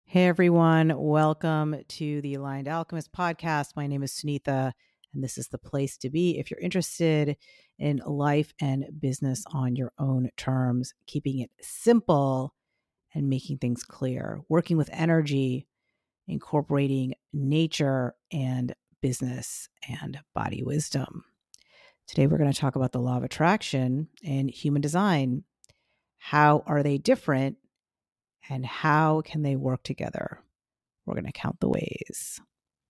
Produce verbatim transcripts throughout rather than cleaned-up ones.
Hey everyone, welcome to the Aligned Alchemist podcast. My name is Sunitha, and this is the place to be if you're interested in life and business on your own terms, keeping it simple and making things clear, working with energy, incorporating nature and business and body wisdom. Today we're going to talk about the law of attraction and human design. How are they different? And how can they work together? We're going to count the ways.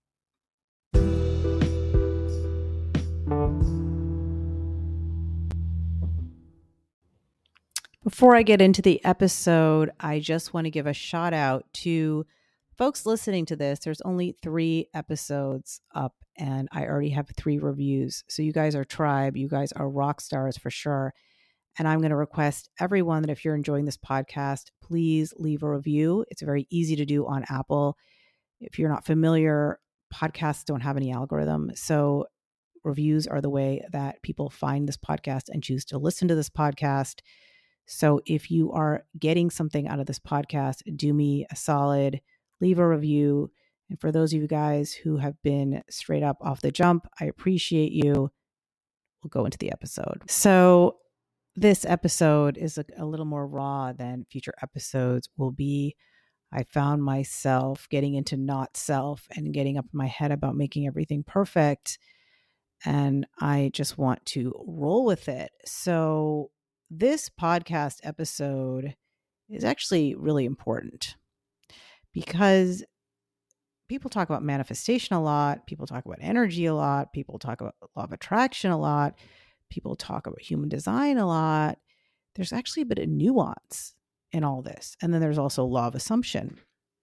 Before I get into the episode, I just want to give a shout out to folks listening to this. There's only three episodes up, and I already have three reviews. So you guys are tribe. You guys are rock stars for sure. And I'm going to request everyone that if you're enjoying this podcast, please leave a review. It's very easy to do on Apple. If you're not familiar, podcasts don't have any algorithm. So reviews are the way that people find this podcast and choose to listen to this podcast. So if you are getting something out of this podcast, do me a solid, leave a review. And for those of you guys who have been straight up off the jump, I appreciate you. We'll go into the episode. So this episode is a, a little more raw than future episodes will be. I found myself getting into not self and getting up in my head about making everything perfect. And I just want to roll with it. So this podcast episode is actually really important because people talk about manifestation a lot. People talk about energy a lot. People talk about law of attraction a lot. People talk about human design a lot. There's actually a bit of nuance in all this. And then there's also law of assumption.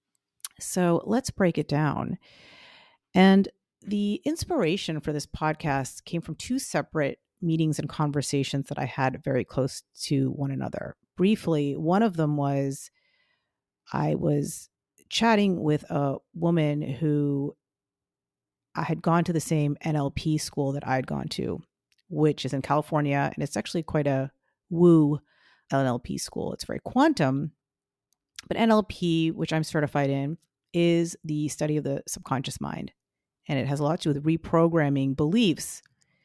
So let's break it down. And the inspiration for this podcast came from two separate meetings and conversations that I had very close to one another. Briefly, one of them was I was chatting with a woman who I had gone to the same N L P school that I had gone to, which is in California. And it's actually quite a woo N L P school. It's very quantum. But N L P, which I'm certified in, is the study of the subconscious mind. And it has a lot to do with reprogramming beliefs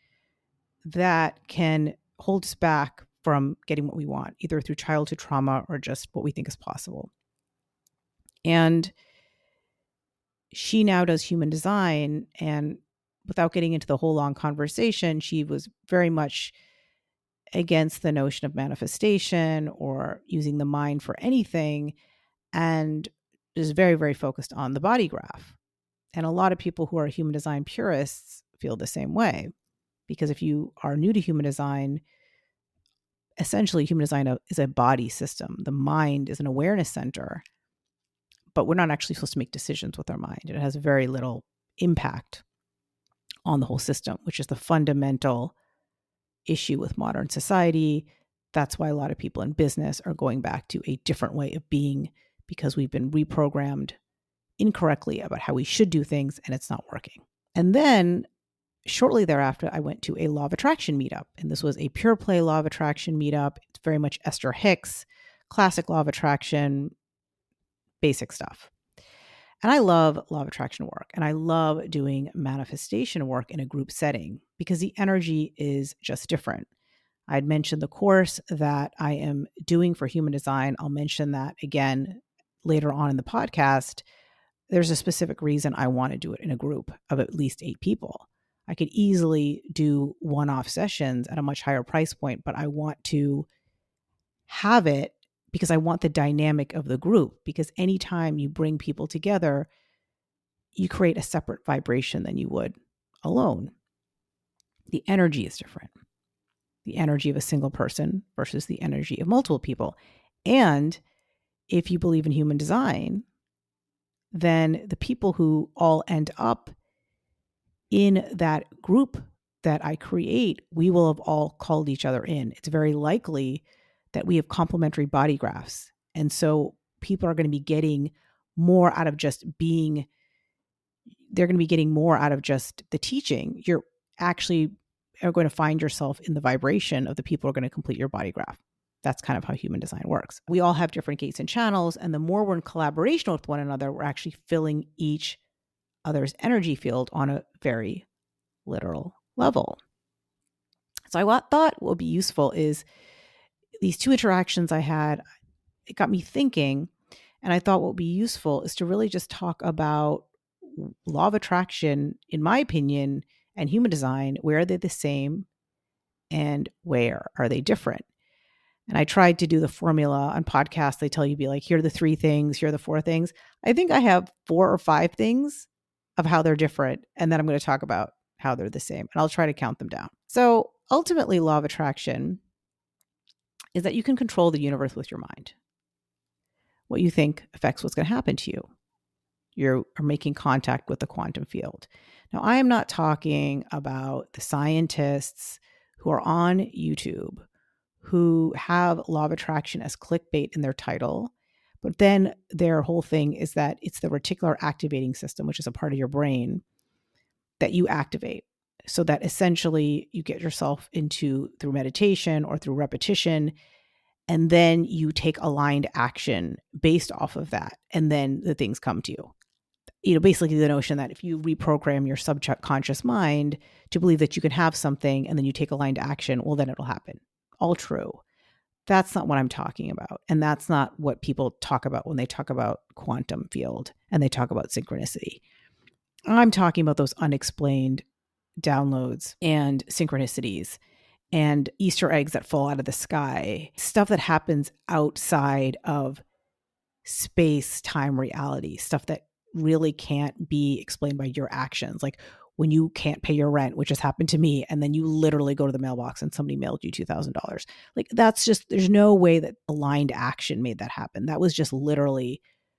that can hold us back from getting what we want, either through childhood trauma or just what we think is possible. And she now does human design. And without getting into the whole long conversation, she was very much against the notion of manifestation or using the mind for anything, and is very, very focused on the body graph. And a lot of people who are human design purists feel the same way, because if you are new to human design, essentially human design is a body system. The mind is an awareness center, but we're not actually supposed to make decisions with our mind. It has very little impact on the whole system, which is the fundamental issue with modern society. That's why a lot of people in business are going back to a different way of being, because we've been reprogrammed incorrectly about how we should do things, and it's not working. And then shortly thereafter, I went to a law of attraction meetup, and this was a pure play law of attraction meetup. It's very much Esther Hicks, classic law of attraction, basic stuff. And I love law of attraction work, and I love doing manifestation work in a group setting because the energy is just different. I'd mentioned the course that I am doing for human design. I'll mention that again later on in the podcast. There's a specific reason I want to do it in a group of at least eight people. I could easily do one-off sessions at a much higher price point, but I want to have it because I want the dynamic of the group. Because anytime you bring people together, you create a separate vibration than you would alone. The energy is different. The energy of a single person versus the energy of multiple people. And if you believe in human design, then the people who all end up in that group that I create, we will have all called each other in. It's very likely that we have complementary body graphs. And so people are going to be getting more out of just being, they're going to be getting more out of just the teaching. You're actually are going to find yourself in the vibration of the people who are going to complete your body graph. That's kind of how human design works. We all have different gates and channels, and the more we're in collaboration with one another, we're actually filling each other's energy field on a very literal level. So I thought what would be useful is these two interactions I had, it got me thinking, and I thought what would be useful is to really just talk about law of attraction, in my opinion, and human design. Where are they the same and where are they different? And I tried to do the formula on podcasts. They tell you, be like, here are the three things, here are the four things. I think I have four or five things of how they're different. And then I'm going to talk about how they're the same. And I'll try to count them down. So ultimately, law of attraction is that you can control the universe with your mind. What you think affects what's going to happen to you. You are making contact with the quantum field. Now, I am not talking about the scientists who are on YouTube who have law of attraction as clickbait in their title, but then their whole thing is that it's the reticular activating system, which is a part of your brain that you activate, so that essentially you get yourself into, through meditation or through repetition, and then you take aligned action based off of that, and then the things come to you. You know, basically the notion that if you reprogram your subconscious mind to believe that you can have something and then you take aligned action, well, then it'll happen. All true. That's not what I'm talking about. And that's not what people talk about when they talk about quantum field and they talk about synchronicity. I'm talking about those unexplained downloads and synchronicities and Easter eggs that fall out of the sky, stuff that happens outside of space-time reality, stuff that really can't be explained by your actions. Like when you can't pay your rent, which has happened to me, and then you literally go to the mailbox and somebody mailed you two thousand dollars. Like that's just, there's no way that aligned action made that happen. That was just literally,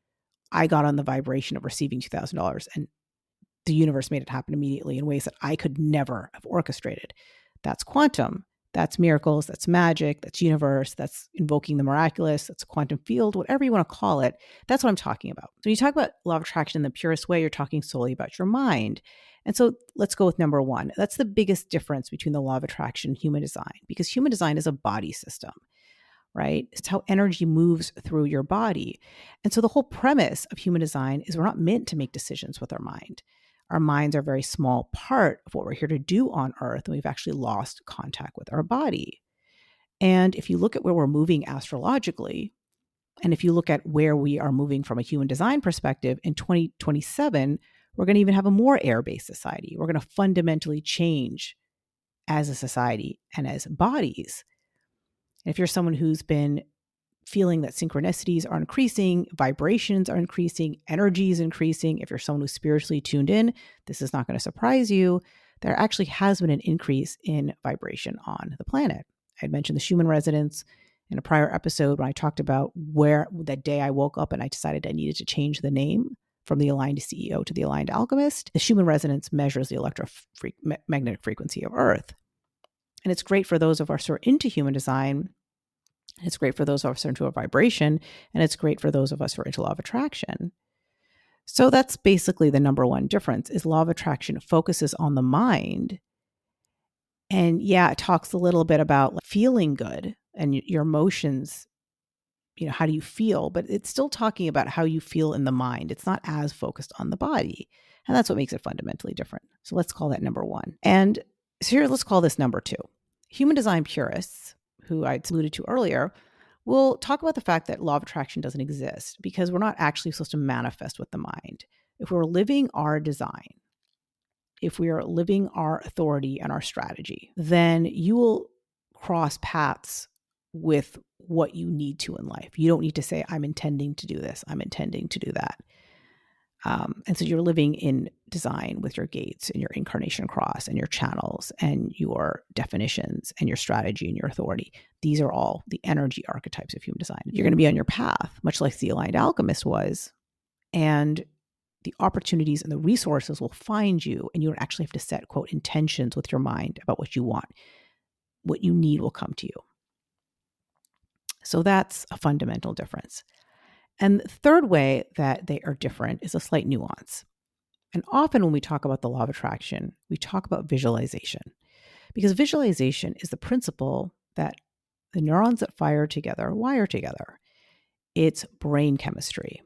I got on the vibration of receiving two thousand dollars and the universe made it happen immediately in ways that I could never have orchestrated. That's quantum. That's miracles. That's magic. That's universe. That's invoking the miraculous. That's a quantum field, whatever you want to call it. That's what I'm talking about. So when you talk about law of attraction in the purest way, you're talking solely about your mind. And so let's go with number one. That's the biggest difference between the law of attraction and human design, because human design is a body system, right? It's how energy moves through your body. And so the whole premise of human design is we're not meant to make decisions with our mind. Our minds are a very small part of what we're here to do on Earth, and we've actually lost contact with our body. And if you look at where we're moving astrologically, and if you look at where we are moving from a human design perspective, in twenty twenty-seven, we're going to even have a more air-based society. We're going to fundamentally change as a society and as bodies. And if you're someone who's been feeling that synchronicities are increasing, vibrations are increasing, energy is increasing, if you're someone who's spiritually tuned in, this is not going to surprise you. There actually has been an increase in vibration on the planet. I had mentioned the Schumann resonance in a prior episode when I talked about where that day I woke up and I decided I needed to change the name from the Aligned C E O to the Aligned Alchemist. The Schumann resonance measures the electromagnetic frequency of Earth. And it's great for those of us who are into human design. It's great for those of us who are into a vibration, and it's great for those of us who are into law of attraction. So that's basically the number one difference, is law of attraction focuses on the mind. And yeah, it talks a little bit about like feeling good and your emotions, you know, how do you feel? But it's still talking about how you feel in the mind. It's not as focused on the body. And that's what makes it fundamentally different. So let's call that number one. And so here, let's call this number two. Human design purists, who I alluded to earlier, will talk about the fact that law of attraction doesn't exist because we're not actually supposed to manifest with the mind. If we're living our design, if we are living our authority and our strategy, then you will cross paths with what you need to in life. You don't need to say, I'm intending to do this, I'm intending to do that. Um, and so you're living in design with your gates and your incarnation cross and your channels and your definitions and your strategy and your authority. These are all the energy archetypes of human design. You're going to be on your path, much like the Aligned Alchemist was. And the opportunities and the resources will find you, and you don't actually have to set, quote, intentions with your mind about what you want. What you need will come to you. So that's a fundamental difference. And the third way that they are different is a slight nuance. And often when we talk about the law of attraction, we talk about visualization, because visualization is the principle that The neurons that fire together wire together. It's brain chemistry.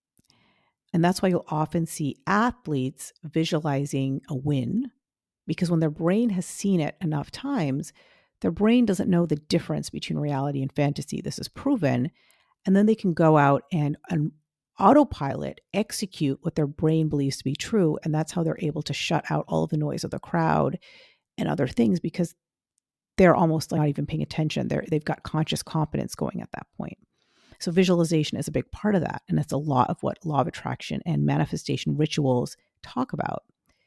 And that's why you'll often see athletes visualizing a win, because when their brain has seen it enough times, their brain doesn't know the difference between reality and fantasy. This is proven. And then they can go out and, and autopilot execute what their brain believes to be true. And that's how they're able to shut out all of the noise of the crowd and other things, because they're almost like not even paying attention. They're, they've got conscious competence going at that point. So visualization is a big part of that. And it's a lot of what law of attraction and manifestation rituals talk about.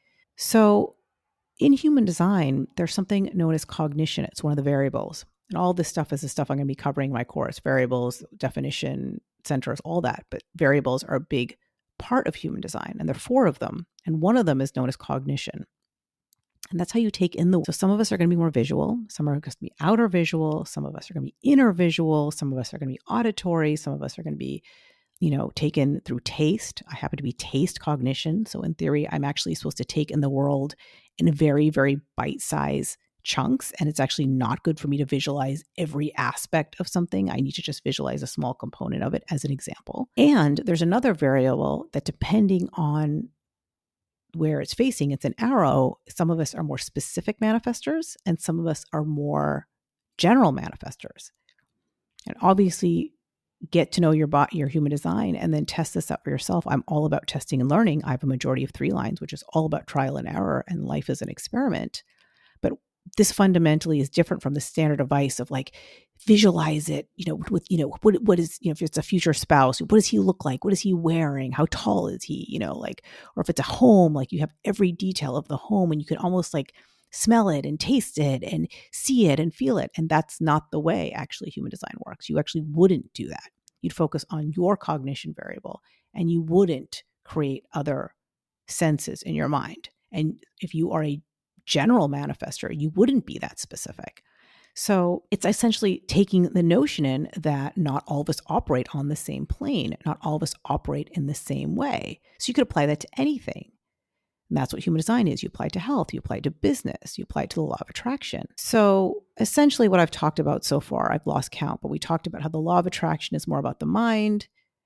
So in human design, there's something known as cognition. It's one of the variables. And all this stuff is the stuff I'm going to be covering in my course: variables, definition, centers, all that. But variables are a big part of human design. And there are four of them. And one of them is known as cognition. And that's how you take in the, so some of us are going to be more visual. Some are going to be outer visual. Some of us are going to be inner visual. Some of us are going to be auditory. Some of us are going to be, you know, taken through taste. I happen to be taste cognition. So in theory, I'm actually supposed to take in the world in very, very bite-sized chunks. And it's actually not good for me to visualize every aspect of something. I need to just visualize a small component of it as an example. And there's another variable that, depending on where it's facing, it's an arrow. Some of us are more specific manifestors and some of us are more general manifestors. And obviously, get to know your bot, your human design, and then test this out for yourself. I'm all about testing and learning. I have a majority of three lines, which is all about trial and error, and life is an experiment. But this fundamentally is different from the standard advice of like, visualize it, you know, with, you know, what, what is, you know, if it's a future spouse, what does he look like? What is he wearing? How tall is he? You know, like, or if it's a home, like you have every detail of the home and you can almost like smell it and taste it and see it and feel it. And that's not the way actually human design works. You actually wouldn't do that. You'd focus on your cognition variable and you wouldn't create other senses in your mind. And if you are a general manifestor, you wouldn't be that specific. So it's essentially taking the notion in that not all of us operate on the same plane. Not all of us operate in the same way. So you could apply that to anything. And that's what human design is. You apply it to health, you apply it to business, you apply it to the law of attraction. So essentially what I've talked about so far, I've lost count, but we talked about how the law of attraction is more about the mind.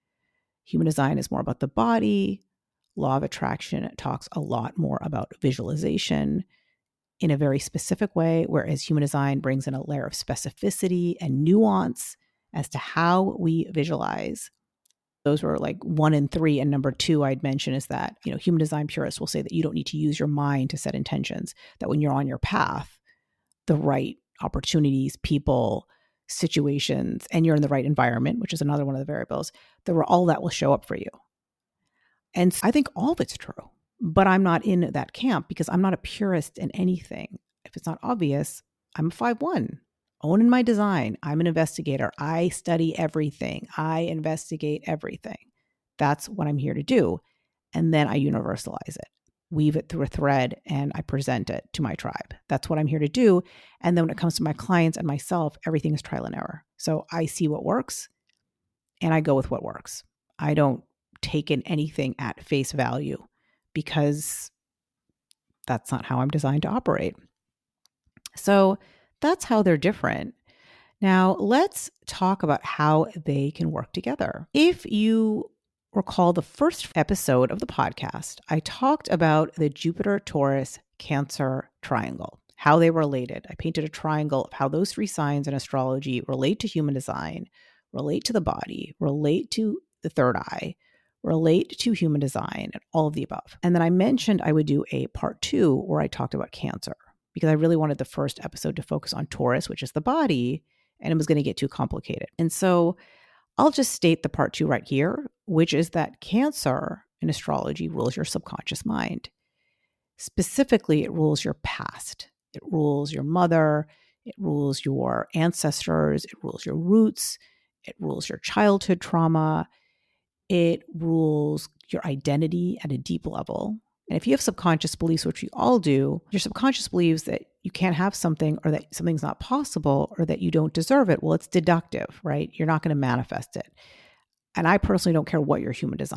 Human design is more about the body. Law of attraction talks a lot more about visualization in a very specific way, whereas human design brings in a layer of specificity and nuance as to how we visualize. Those were like one and three. And number two I'd mention is that, you know, human design purists will say that you don't need to use your mind to set intentions, that when you're on your path, the right opportunities, people, situations, and you're in the right environment, which is another one of the variables, that all that will show up for you. And I think all of it's true. But I'm not in that camp because I'm not a purist in anything. If it's not obvious, I'm a five one. Own in my design. I'm an investigator. I study everything. I investigate everything. That's what I'm here to do. And then I universalize it, weave it through a thread, and I present it to my tribe. That's what I'm here to do. And then when it comes to my clients and myself, everything is trial and error. So I see what works and I go with what works. I don't take in anything at face value, because that's not how I'm designed to operate. So that's how they're different. Now, let's talk about how they can work together. If you recall the first episode of the podcast, I talked about the Jupiter-Taurus-Cancer triangle, how they were related. I painted a triangle of how those three signs in astrology relate to human design, relate to the body, relate to the third eye, relate to human design, and all of the above. And then I mentioned I would do a part two where I talked about Cancer, because I really wanted the first episode to focus on Taurus, which is the body, and it was going to get too complicated. And so I'll just state the part two right here, which is that Cancer in astrology rules your subconscious mind. Specifically, it rules your past. It rules your mother. It rules your ancestors. It rules your roots. It rules your childhood trauma. It rules your identity at a deep level. And if you have subconscious beliefs, which we all do, your subconscious believes that you can't have something, or that something's not possible, or that you don't deserve it. Well, it's deductive, right? You're not going to manifest it. And I personally don't care what your human design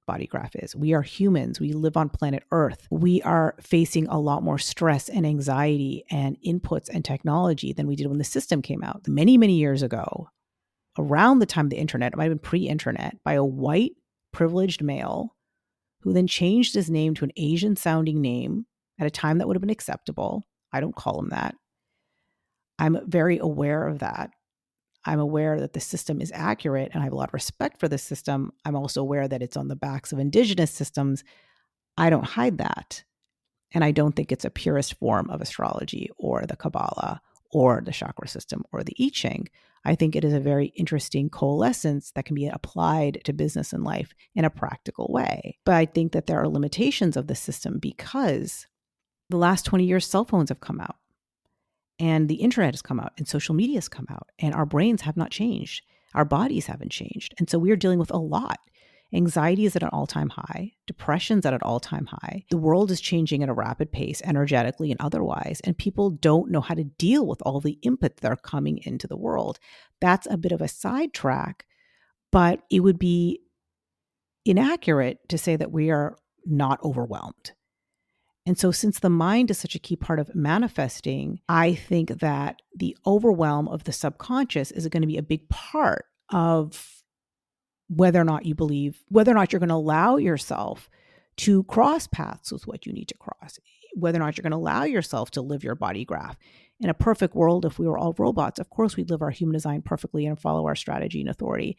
body graph is. We are humans. We live on planet Earth. We are facing a lot more stress and anxiety and inputs and technology than we did when the system came out many, many years ago, around the time of the internet. It might have been pre-internet, by a white privileged male who then changed his name to an Asian sounding name at a time that would have been acceptable. I don't call him that. I'm very aware of that. I'm aware that the system is accurate and I have a lot of respect for the system. I'm also aware that it's on the backs of indigenous systems. I don't hide that. And I don't think it's a purist form of astrology or the Kabbalah or the chakra system or the I Ching. I think it is a very interesting coalescence that can be applied to business and life in a practical way. But I think that there are limitations of the system because the last twenty years, cell phones have come out. And the internet has come out and social media has come out and our brains have not changed. Our bodies haven't changed. And so we are dealing with a lot. Anxiety is at an all-time high. Depression's at an all-time high. The world is changing at a rapid pace, energetically and otherwise. And people don't know how to deal with all the input that are coming into the world. That's a bit of a sidetrack, but it would be inaccurate to say that we are not overwhelmed. And so since the mind is such a key part of manifesting, I think that the overwhelm of the subconscious is going to be a big part of whether or not you believe, whether or not you're going to allow yourself to cross paths with what you need to cross, whether or not you're going to allow yourself to live your body graph. In a perfect world, if we were all robots, of course we'd live our human design perfectly and follow our strategy and authority.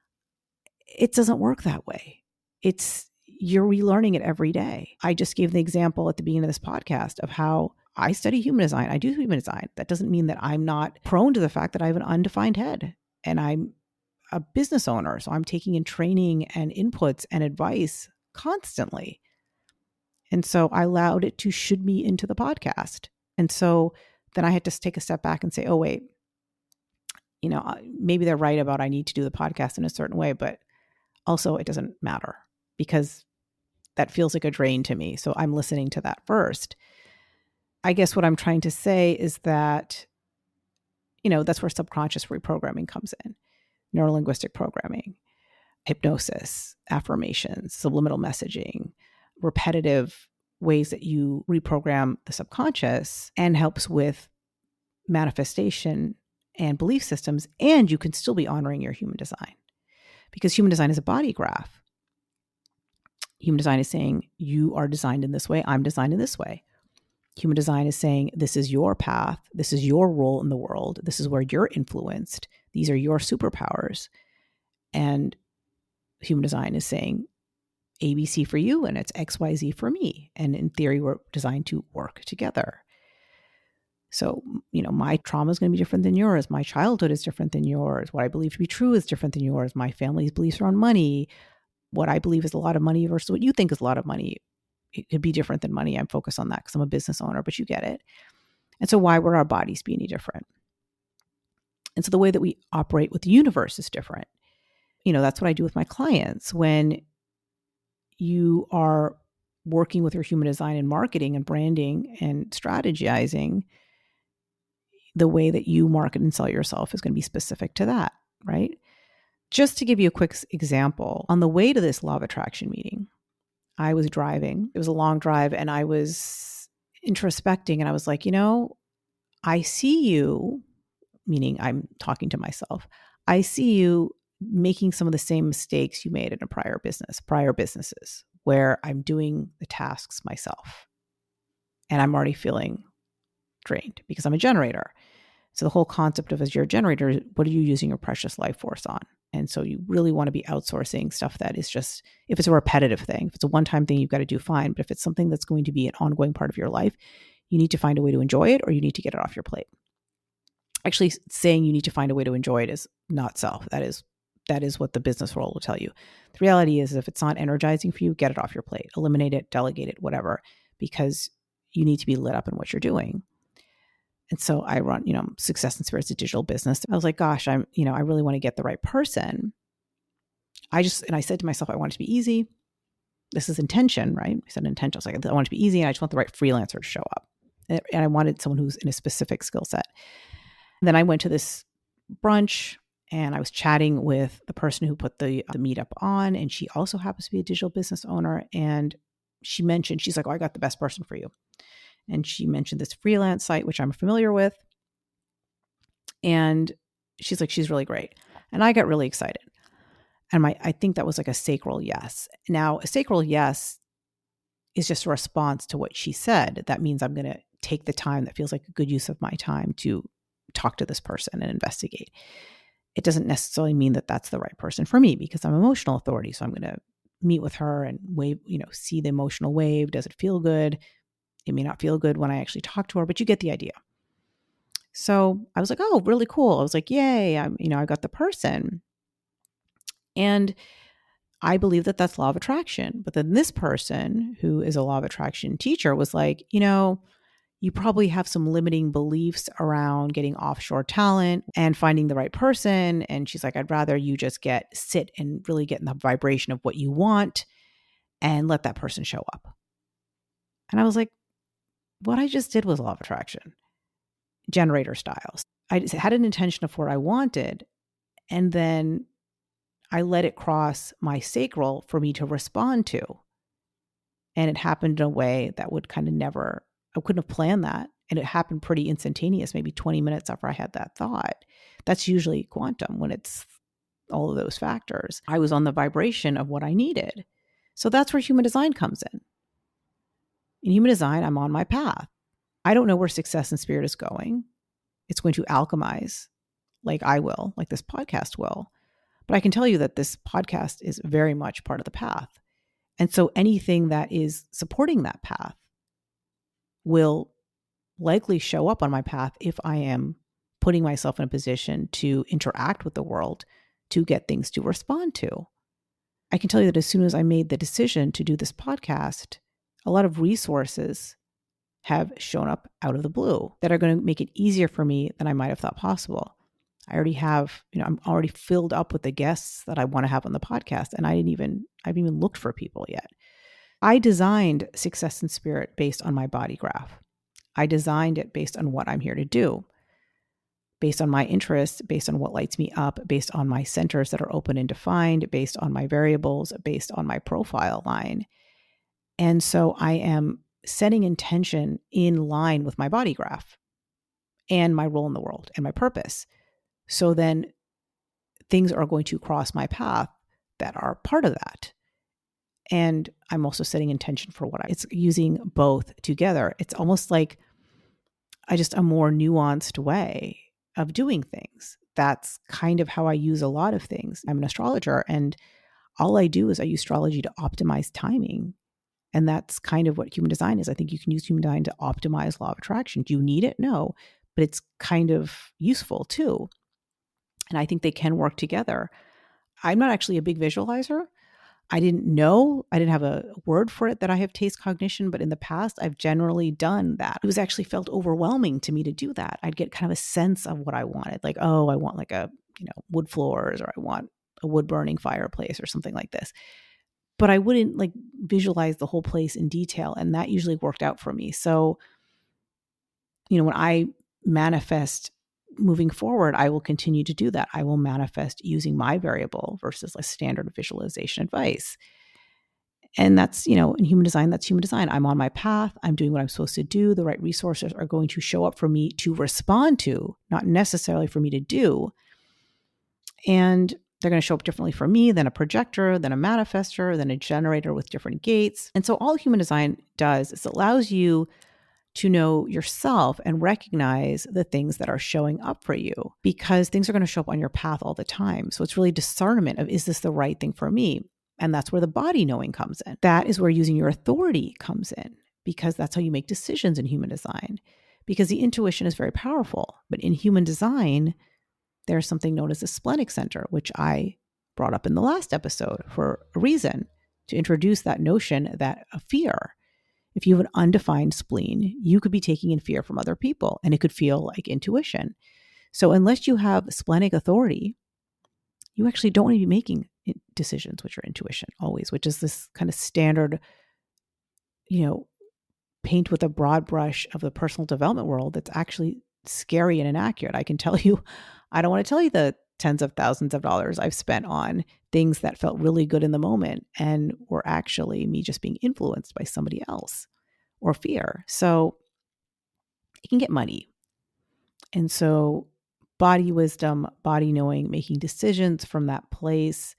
It doesn't work that way. It's You're relearning it every day. I just gave the example at the beginning of this podcast of how I study human design. I do human design. That doesn't mean that I'm not prone to the fact that I have an undefined head and I'm a business owner. So I'm taking in training and inputs and advice constantly. And so I allowed it to should me into the podcast. And so then I had to take a step back and say, oh, wait, you know, maybe they're right about I need to do the podcast in a certain way, but also it doesn't matter because that feels like a drain to me. So I'm listening to that first. I guess what I'm trying to say is that, you know, that's where subconscious reprogramming comes in. Neurolinguistic programming, hypnosis, affirmations, subliminal messaging, repetitive ways that you reprogram the subconscious and helps with manifestation and belief systems. And you can still be honoring your human design because human design is a body graph. Human design is saying you are designed in this way. I'm designed in this way. Human design is saying this is your path. This is your role in the world. This is where you're influenced. These are your superpowers. And human design is saying A B C for you and it's X Y Z for me. And in theory, we're designed to work together. So, you know, my trauma is going to be different than yours. My childhood is different than yours. What I believe to be true is different than yours. My family's beliefs around money, what I believe is a lot of money versus what you think is a lot of money. It could be different than money. I'm focused on that because I'm a business owner, but you get it. And so why would our bodies be any different? And so the way that we operate with the universe is different. You know, that's what I do with my clients. When you are working with your human design and marketing and branding and strategizing, the way that you market and sell yourself is going to be specific to that, right? Just to give you a quick example, on the way to this law of attraction meeting, I was driving. It was a long drive and I was introspecting and I was like, you know, I see you, meaning I'm talking to myself. I see you making some of the same mistakes you made in a prior business, prior businesses, where I'm doing the tasks myself and I'm already feeling drained because I'm a generator. So the whole concept of as you're a generator, what are you using your precious life force on? And so you really want to be outsourcing stuff that is just, if it's a repetitive thing, if it's a one-time thing, you've got to do fine. But if it's something that's going to be an ongoing part of your life, you need to find a way to enjoy it or you need to get it off your plate. Actually, saying you need to find a way to enjoy it is not self. That is that is what the business world will tell you. The reality is if it's not energizing for you, get it off your plate, eliminate it, delegate it, whatever, because you need to be lit up in what you're doing. And so I run, you know, Success and Spirits, a digital business. I was like, gosh, I'm, you know, I really want to get the right person. I just, and I said to myself, I want it to be easy. This is intention, right? I said intention. I was like, I want it to be easy. And I just want the right freelancer to show up. And I wanted someone who's in a specific skill set. And then I went to this brunch And I was chatting with the person who put the, the meetup on, and she also happens to be a digital business owner. And she mentioned, she's like, oh, I got the best person for you. And she mentioned this freelance site, which I'm familiar with. And she's like, she's really great. And I got really excited. And my, I think that was like a sacral yes. Now, a sacral yes is just a response to what she said. That means I'm going to take the time that feels like a good use of my time to talk to this person and investigate. It doesn't necessarily mean that that's the right person for me because I'm emotional authority. So I'm going to meet with her and wave, you know, see the emotional wave. Does it feel good? It may not feel good when I actually talk to her, but you get the idea. So I was like, oh, really cool. I was like, yay, I'm, you know, I got the person. And I believe that that's law of attraction. But then this person who is a law of attraction teacher was like, you know, you probably have some limiting beliefs around getting offshore talent and finding the right person. And she's like, I'd rather you just get, sit and really get in the vibration of what you want and let that person show up. And I was like, what I just did was law of attraction, generator styles. I just had an intention of what I wanted. And then I let it cross my sacral for me to respond to. And it happened in a way that would kind of never, I couldn't have planned that. And it happened pretty instantaneous, maybe twenty minutes after I had that thought. That's usually quantum when it's all of those factors. I was on the vibration of what I needed. So that's where human design comes in. In human design, I'm on my path. I don't know where success and spirit is going. It's going to alchemize like I will, like this podcast will. But I can tell you that this podcast is very much part of the path. And so anything that is supporting that path will likely show up on my path if I am putting myself in a position to interact with the world to get things to respond to. I can tell you that as soon as I made the decision to do this podcast, a lot of resources have shown up out of the blue that are going to make it easier for me than I might have thought possible. I already have, you know, I'm already filled up with the guests that I want to have on the podcast. And I didn't even, I haven't even looked for people yet. I designed Success and Spirit based on my body graph. I designed it based on what I'm here to do, based on my interests, based on what lights me up, based on my centers that are open and defined, based on my variables, based on my profile line. And so I am setting intention in line with my body graph and my role in the world and my purpose. So then things are going to cross my path that are part of that. And I'm also setting intention for what I, it's using both together. It's almost like I just a more nuanced way of doing things. That's kind of how I use a lot of things. I'm an astrologer, and all I do is I use astrology to optimize timing. And that's kind of what human design is. I think you can use human design to optimize law of attraction. Do you need it? No, but it's kind of useful too. And I think they can work together. I'm not actually a big visualizer. I didn't know, I didn't have a word for it that I have taste cognition, but in the past, I've generally done that. It was actually felt overwhelming to me to do that. I'd get kind of a sense of what I wanted. Like, oh, I want like a, you know, wood floors, or I want a wood burning fireplace or something like this. But I wouldn't like visualize the whole place in detail. And that usually worked out for me. So, you know, when I manifest moving forward, I will continue to do that. I will manifest using my variable versus like standard visualization advice. And that's, you know, in human design, that's human design. I'm on my path. I'm doing what I'm supposed to do. The right resources are going to show up for me to respond to, not necessarily for me to do. And they're going to show up differently for me than a projector, than a manifester, than a generator with different gates. And so all human design does is it allows you to know yourself and recognize the things that are showing up for you, because things are going to show up on your path all the time. So it's really discernment of, is this the right thing for me? And that's where the body knowing comes in. That is where using your authority comes in, because that's how you make decisions in human design, because the intuition is very powerful. But in human design, there's something known as the splenic center, which I brought up in the last episode for a reason, to introduce that notion that a fear. If you have an undefined spleen, you could be taking in fear from other people, and it could feel like intuition. So unless you have splenic authority, you actually don't want to be making decisions with your intuition always, which is this kind of standard, you know, paint with a broad brush of the personal development world that's actually scary and inaccurate. I can tell you, I don't want to tell you the tens of thousands of dollars I've spent on things that felt really good in the moment and were actually me just being influenced by somebody else or fear. So it can get muddy. And so body wisdom, body knowing, making decisions from that place,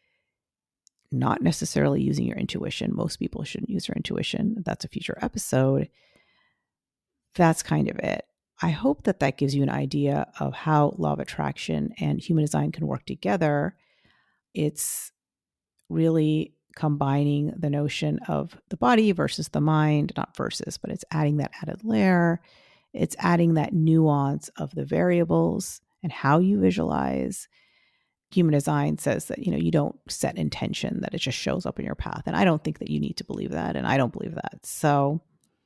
not necessarily using your intuition. Most people shouldn't use their intuition. That's a future episode. That's kind of it. I hope that that gives you an idea of how law of attraction and human design can work together. It's really combining the notion of the body versus the mind, not versus, but it's adding that added layer. It's adding that nuance of the variables and how you visualize. Human design says that, you know, you don't set intention, that it just shows up in your path. And I don't think that you need to believe that. And I don't believe that. So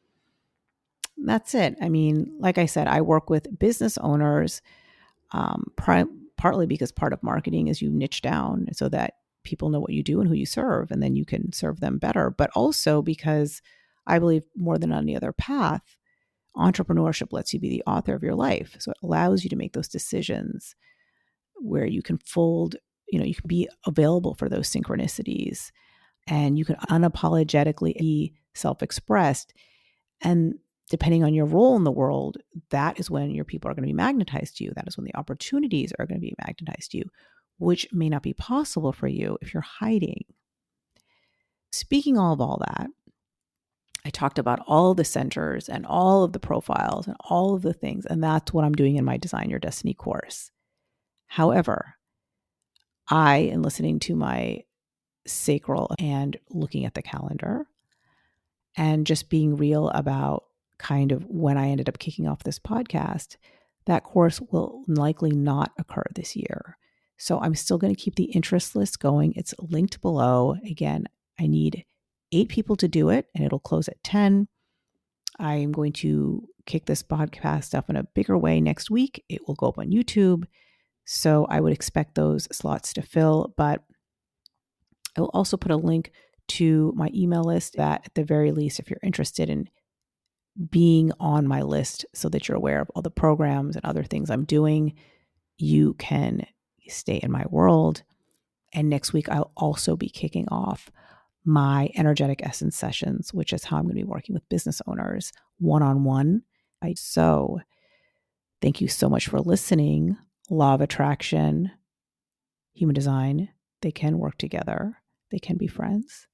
that's it. I mean, like I said, I work with business owners, um, pri- partly because part of marketing is you niche down so that people know what you do and who you serve, and then you can serve them better. But also because I believe more than any other path, entrepreneurship lets you be the author of your life. So it allows you to make those decisions where you can fold, you know, you can be available for those synchronicities and you can unapologetically be self-expressed. And depending on your role in the world, that is when your people are going to be magnetized to you. That is when the opportunities are going to be magnetized to you, which may not be possible for you if you're hiding. Speaking all of all that, I talked about all of the centers and all of the profiles and all of the things, and that's what I'm doing in my Design Your Destiny course. However, I, in listening to my sacral and looking at the calendar and just being real about kind of when I ended up kicking off this podcast, that course will likely not occur this year. So I'm still going to keep the interest list going. It's linked below. Again, I need eight people to do it, and it'll close at ten. I'm going to kick this podcast up in a bigger way next week. It will go up on YouTube. So I would expect those slots to fill, but I will also put a link to my email list that at the very least, if you're interested in being on my list so that you're aware of all the programs and other things I'm doing, you can stay in my world. And next week, I'll also be kicking off my energetic essence sessions, which is how I'm going to be working with business owners one-on-one. I, so thank you so much for listening. Law of attraction, human design, they can work together. They can be friends.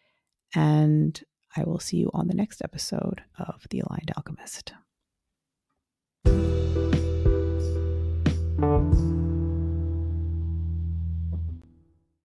And I will see you on the next episode of The Aligned Alchemist.